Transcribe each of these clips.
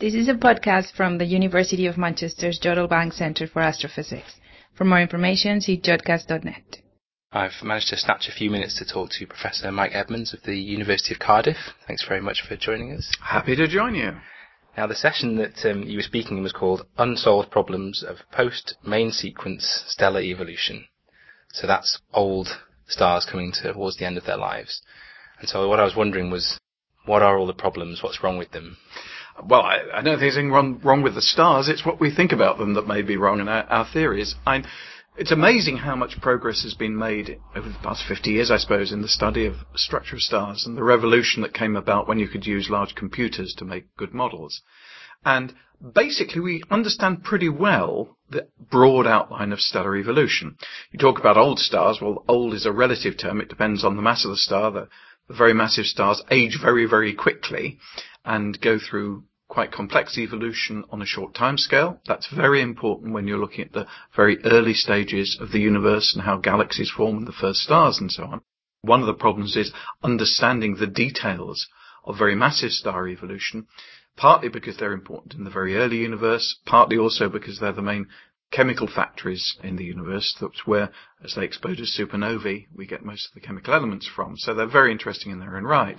This is a podcast from the University of Manchester's Jodrell Bank Centre for Astrophysics. For more information, see jodcast.net. I've managed to snatch a few minutes to talk to Professor Mike Edmonds of the University of Cardiff. Thanks very much for joining us. Happy to join you. Now, the session that you were speaking in was called Unsolved Problems of Post-Main Sequence Stellar Evolution. So that's old stars coming towards the end of their lives. And so what I was wondering was, what are all the problems? What's wrong with them? Well, I don't think there's anything wrong with the stars. It's what we think about them that may be wrong in our theories. It's amazing how much progress has been made over the past 50 years, I suppose, in the study of the structure of stars and the revolution that came about when you could use large computers to make good models. And basically, we understand pretty well the broad outline of stellar evolution. You talk about old stars. Well, old is a relative term. It depends on the mass of the star. The very massive stars age very, very quickly and go through quite complex evolution on a short time scale. That's very important when you're looking at the very early stages of the universe and how galaxies form and the first stars and so on. One of the problems is understanding the details of very massive star evolution, partly because they're important in the very early universe, partly also because they're the main chemical factories in the universe. That's where, as they explode as supernovae, we get most of the chemical elements from. So they're very interesting in their own right.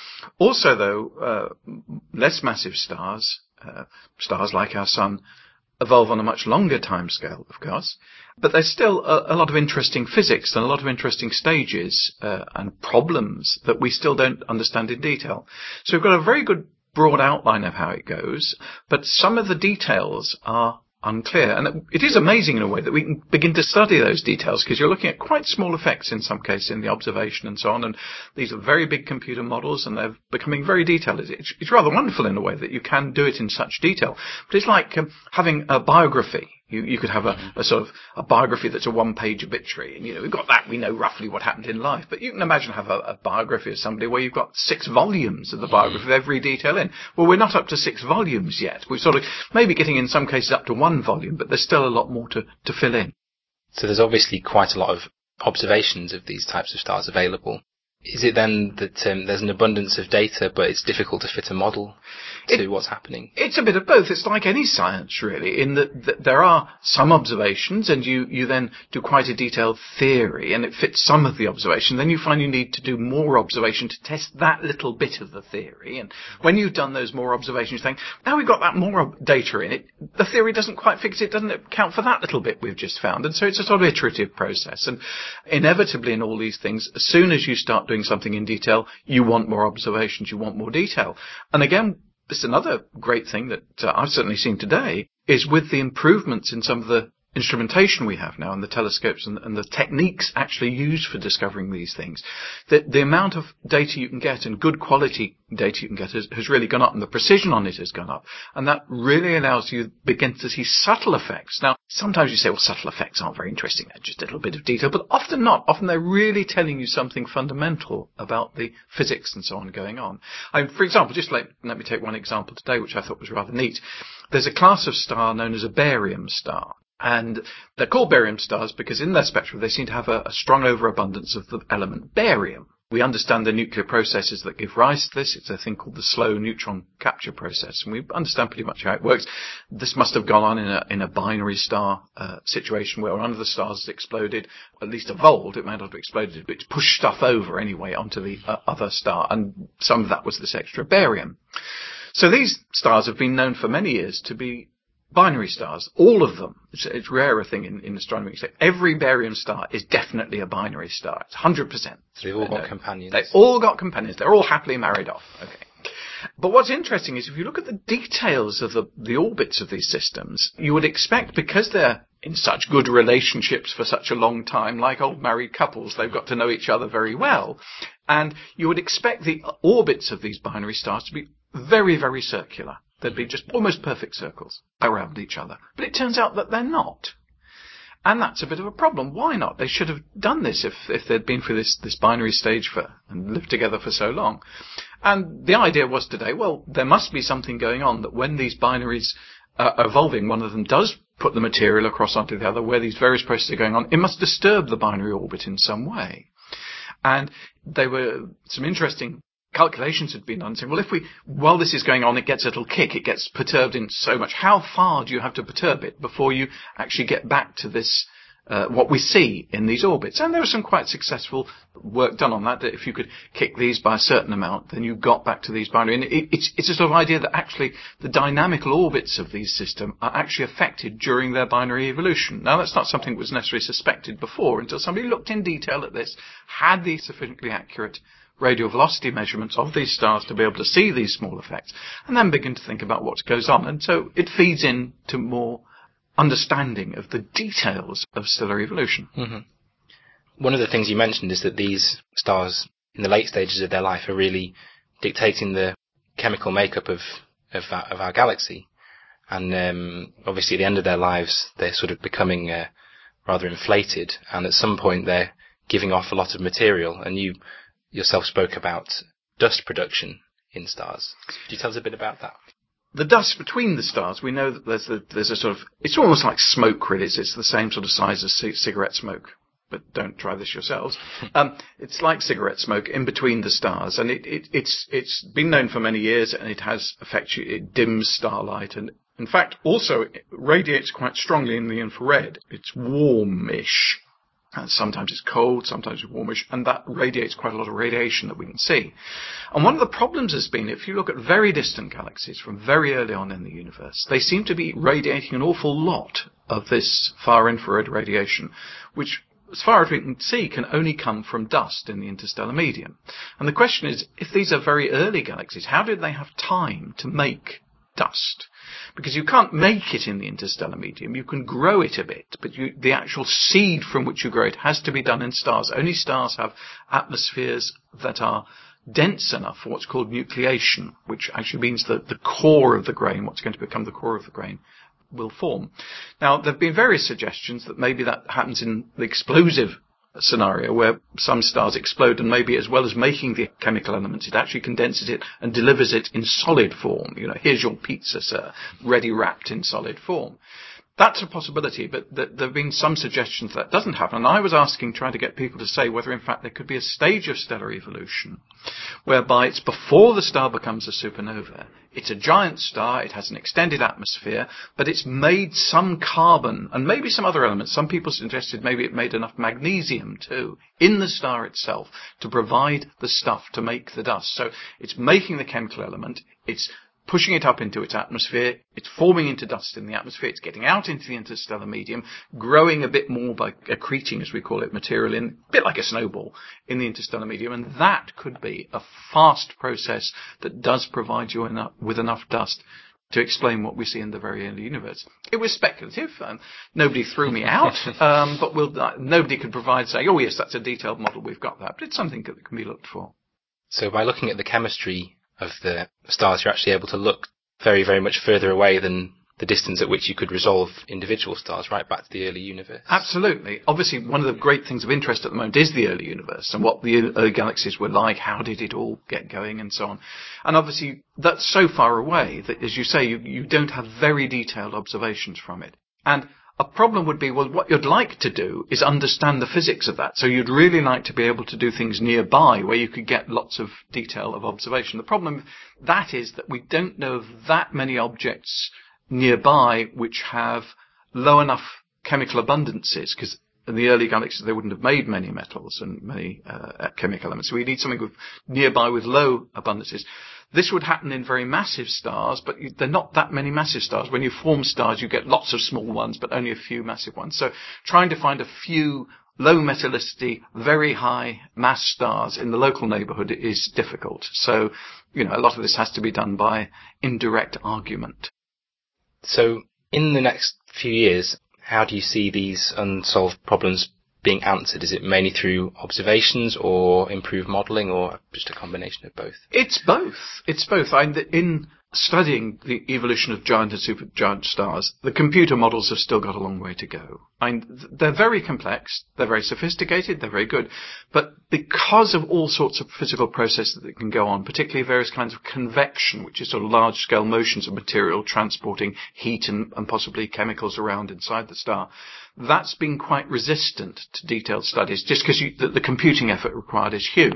Also, though, less massive stars, stars like our Sun, evolve on a much longer time scale, of course. But there's still a lot of interesting physics and a lot of interesting stages and problems that we still don't understand in detail. So we've got a very good broad outline of how it goes, but some of the details are unclear. And it is amazing in a way that we can begin to study those details, because you're looking at quite small effects in some cases in the observation and so on. And these are very big computer models and they're becoming very detailed. It's rather wonderful in a way that you can do it in such detail. But it's like having a biography. You could have a sort of a biography that's a one-page obituary. And, we've got that. We know roughly what happened in life. But you can imagine have a biography of somebody where you've got 6 volumes of the biography with every detail in. Well, we're not up to 6 volumes yet. We're sort of maybe getting in some cases up to 1 volume, but there's still a lot more to fill in. So there's obviously quite a lot of observations of these types of stars available. Is it then that there's an abundance of data, but it's difficult to fit a model to what's happening? It's a bit of both. It's like any science, really, in that there are some observations, and you then do quite a detailed theory, and it fits some of the observation. Then you find you need to do more observation to test that little bit of the theory. And when you've done those more observations, you think, now we've got that more data in it, the theory doesn't quite fix it, doesn't account for that little bit we've just found. And so it's a sort of iterative process. And inevitably in all these things, as soon as you start doing something in detail, you want more observations, you want more detail. And again, this is another great thing that I've certainly seen today, is with the improvements in some of the instrumentation we have now and the telescopes and the techniques actually used for discovering these things, that the amount of data you can get and good quality data you can get has really gone up, and the precision on it has gone up. And that really allows you to begin to see subtle effects. Now, sometimes you say, well, subtle effects aren't very interesting. They're just a little bit of detail, but often not. Often they're really telling you something fundamental about the physics and so on going on. For example, just let me take one example today, which I thought was rather neat. There's a class of star known as a barium star. And they're called barium stars because in their spectrum they seem to have a strong overabundance of the element barium. We understand the nuclear processes that give rise to this. It's a thing called the slow neutron capture process, and we understand pretty much how it works. This must have gone on in a binary star situation where one of the stars has exploded, or at least evolved. It may not have exploded, but it's pushed stuff over anyway onto the other star, and some of that was this extra barium. So these stars have been known for many years to be binary stars, all of them. It's a rarer thing in astronomy. Every barium star is definitely a binary star. It's 100%. So they've all got companions. They've all got companions. They're all happily married off. Okay. But what's interesting is if you look at the details of the orbits of these systems, you would expect, because they're in such good relationships for such a long time, like old married couples, they've got to know each other very well. And you would expect the orbits of these binary stars to be very, very circular. They'd be just almost perfect circles around each other. But it turns out that they're not. And that's a bit of a problem. Why not? They should have done this if they'd been through this binary stage and lived together for so long. And the idea was today, well, there must be something going on that when these binaries are evolving, one of them does put the material across onto the other, where these various processes are going on, it must disturb the binary orbit in some way. And there were some interesting calculations had been done saying, well, while this is going on, it gets a little kick, it gets perturbed in so much. How far do you have to perturb it before you actually get back to this, what we see in these orbits? And there was some quite successful work done on that if you could kick these by a certain amount, then you got back to these binary. And it's a sort of idea that actually the dynamical orbits of these systems are actually affected during their binary evolution. Now, that's not something that was necessarily suspected before until somebody looked in detail at this, had these sufficiently accurate radial velocity measurements of these stars to be able to see these small effects, and then begin to think about what goes on. And so it feeds into more understanding of the details of stellar evolution. Mm-hmm. One of the things you mentioned is that these stars, in the late stages of their life, are really dictating the chemical makeup of our galaxy. And obviously at the end of their lives, they're sort of becoming rather inflated, and at some point they're giving off a lot of material. And you yourself spoke about dust production in stars. Could you tell us a bit about that? The dust between the stars, we know that there's a sort of, it's almost like smoke really. It's the same sort of size as cigarette smoke, but don't try this yourselves. It's like cigarette smoke in between the stars, and it's been known for many years, and it has it dims starlight, and in fact also it radiates quite strongly in the infrared. It's warmish. Sometimes it's cold, sometimes it's warmish, and that radiates quite a lot of radiation that we can see. And one of the problems has been, if you look at very distant galaxies from very early on in the universe, they seem to be radiating an awful lot of this far infrared radiation, which, as far as we can see, can only come from dust in the interstellar medium. And the question is, if these are very early galaxies, how did they have time to make dust? Because you can't make it in the interstellar medium. You can grow it a bit, but the actual seed from which you grow it has to be done in stars. Only stars have atmospheres that are dense enough for what's called nucleation, which actually means that the core of the grain, what's going to become the core of the grain, will form. Now, there have been various suggestions that maybe that happens in the explosive scenario where some stars explode, and maybe as well as making the chemical elements, it actually condenses it and delivers it in solid form. You know, here's your pizza, sir, ready wrapped in solid form. That's a possibility, but there have been some suggestions that doesn't happen. And I was trying to get people to say whether in fact there could be a stage of stellar evolution whereby it's before the star becomes a supernova. It's a giant star, it has an extended atmosphere, but it's made some carbon and maybe some other elements. Some people suggested maybe it made enough magnesium too in the star itself to provide the stuff to make the dust. So it's making the chemical element, it's pushing it up into its atmosphere, it's forming into dust in the atmosphere, it's getting out into the interstellar medium, growing a bit more by accreting, as we call it, material in, a bit like a snowball, in the interstellar medium, and that could be a fast process that does provide you with enough dust to explain what we see in the very early universe. It was speculative, and nobody threw me out, but nobody could provide saying, oh yes, that's a detailed model, we've got that, but it's something that can be looked for. So by looking at the chemistry of the stars, you're actually able to look very, very much further away than the distance at which you could resolve individual stars, right back to the early universe. Absolutely. Obviously, one of the great things of interest at the moment is the early universe and what the early galaxies were like, how did it all get going, and so on. And obviously, that's so far away that, as you say, you don't have very detailed observations from it. And a problem would be, well, what you'd like to do is understand the physics of that. So you'd really like to be able to do things nearby where you could get lots of detail of observation. The problem with that is that we don't know of that many objects nearby which have low enough chemical abundances, because in the early galaxies they wouldn't have made many metals and many chemical elements. So we need something nearby with low abundances. This would happen in very massive stars, but they're not that many massive stars. When you form stars, you get lots of small ones, but only a few massive ones. So trying to find a few low metallicity, very high mass stars in the local neighborhood is difficult. So, a lot of this has to be done by indirect argument. So in the next few years, how do you see these unsolved problems being answered? Is it mainly through observations or improved modelling, or just a combination of both? It's both. In studying the evolution of giant and supergiant stars, the computer models have still got a long way to go. They're very complex, they're very sophisticated, they're very good, but because of all sorts of physical processes that can go on, particularly various kinds of convection, which is sort of large-scale motions of material transporting heat and possibly chemicals around inside the star, that's been quite resistant to detailed studies, just because the computing effort required is huge.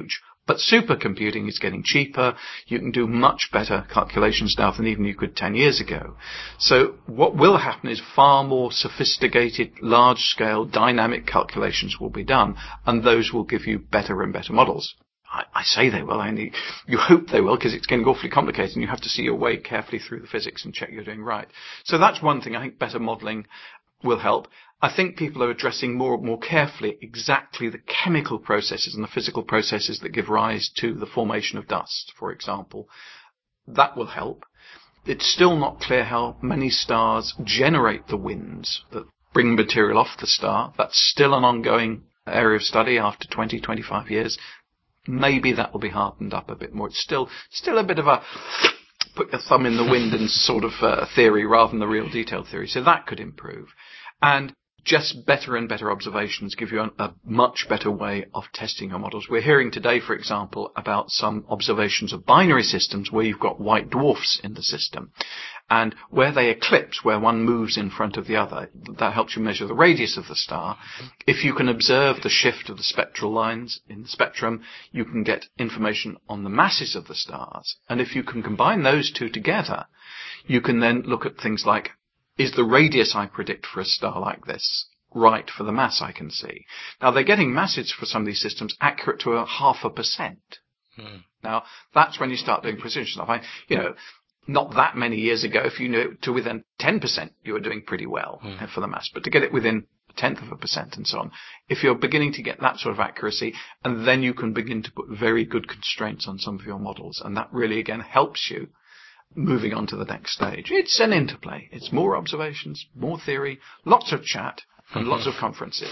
But supercomputing is getting cheaper. You can do much better calculations now than even you could 10 years ago. So what will happen is far more sophisticated, large-scale, dynamic calculations will be done, and those will give you better and better models. I say they will, you hope they will, because it's getting awfully complicated and you have to see your way carefully through the physics and check you're doing right. So that's one thing. I think better modelling will help. I think people are addressing more carefully exactly the chemical processes and the physical processes that give rise to the formation of dust, for example. That will help. It's still not clear how many stars generate the winds that bring material off the star. That's still an ongoing area of study after 20, 25 years. Maybe that will be hardened up a bit more. It's still a bit of a put your thumb in the wind and sort of theory rather than the real detailed theory. So that could improve. And just better and better observations give you a much better way of testing your models. We're hearing today, for example, about some observations of binary systems where you've got white dwarfs in the system. And where they eclipse, where one moves in front of the other, that helps you measure the radius of the star. If you can observe the shift of the spectral lines in the spectrum, you can get information on the masses of the stars. And if you can combine those two together, you can then look at things like, is the radius I predict for a star like this right for the mass I can see? Now, they're getting masses for some of these systems accurate to 0.5%. Now, that's when you start doing precision stuff. Not that many years ago, if you knew it to within 10%, you were doing pretty well for the mass. But to get it within 0.1% and so on, if you're beginning to get that sort of accuracy, and then you can begin to put very good constraints on some of your models, and that really, again, helps you moving on to the next stage. It's an interplay. It's more observations, more theory, lots of chat, and lots of conferences.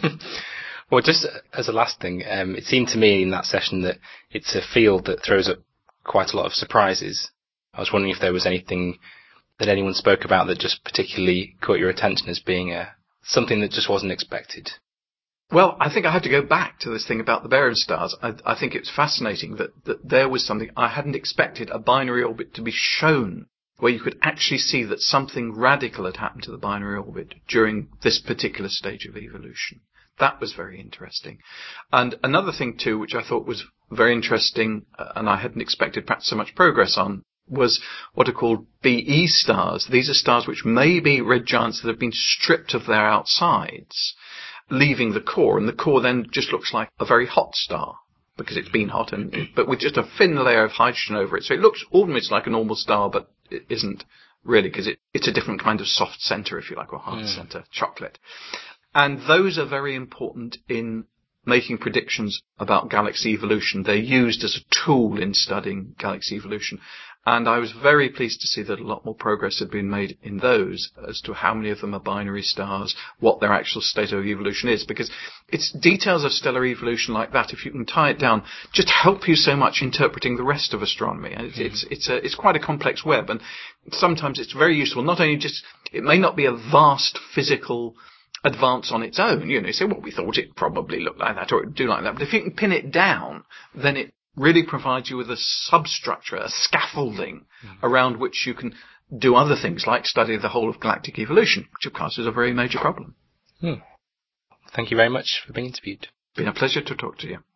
Well, just as a last thing, it seemed to me in that session that it's a field that throws up quite a lot of surprises. I was wondering if there was anything that anyone spoke about that just particularly caught your attention as being something that just wasn't expected. Well, I think I have to go back to this thing about the Beran stars. I think it's fascinating that there was something I hadn't expected, a binary orbit to be shown, where you could actually see that something radical had happened to the binary orbit during this particular stage of evolution. That was very interesting. And another thing, too, which I thought was very interesting, and I hadn't expected perhaps so much progress on, was what are called BE stars. These are stars which may be red giants that have been stripped of their outsides, leaving the core, and the core then just looks like a very hot star because it's been hot, but with just a thin layer of hydrogen over it. So it looks almost like a normal star, but it isn't really, because it's a different kind of soft center, if you like, or hard center, chocolate. And those are very important in making predictions about galaxy evolution. They're used as a tool in studying galaxy evolution. And I was very pleased to see that a lot more progress had been made in those as to how many of them are binary stars, what their actual state of evolution is, because it's details of stellar evolution like that, if you can tie it down, just help you so much interpreting the rest of astronomy. And it's quite a complex web, and sometimes it's very useful. Not only just, it may not be a vast physical advance on its own, you say, well, we thought it probably looked like that or it would do like that, but if you can pin it down, then it really provides you with a substructure, a scaffolding around which you can do other things like study the whole of galactic evolution, which of course is a very major problem. Thank you very much for being interviewed. It's been a pleasure to talk to you.